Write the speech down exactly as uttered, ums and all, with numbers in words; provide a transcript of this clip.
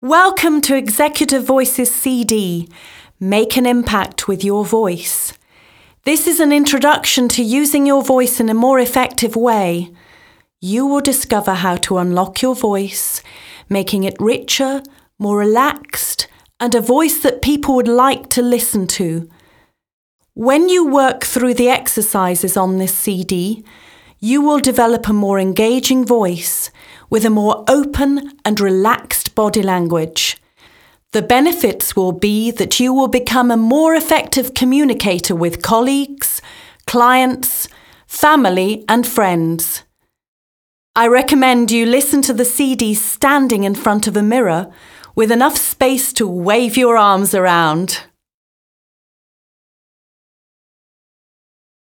Welcome to Executive Voices C D. Make an impact with your voice. This is an introduction to using your voice in a more effective way. You will discover how to unlock your voice, making it richer, more relaxed, and a voice that people would like to listen to. When you work through the exercises on this C D, you will develop a more engaging voice with a more open and relaxed body language. The benefits will be that you will become a more effective communicator with colleagues, clients, family, and friends. I recommend you listen to the C D standing in front of a mirror with enough space to wave your arms around.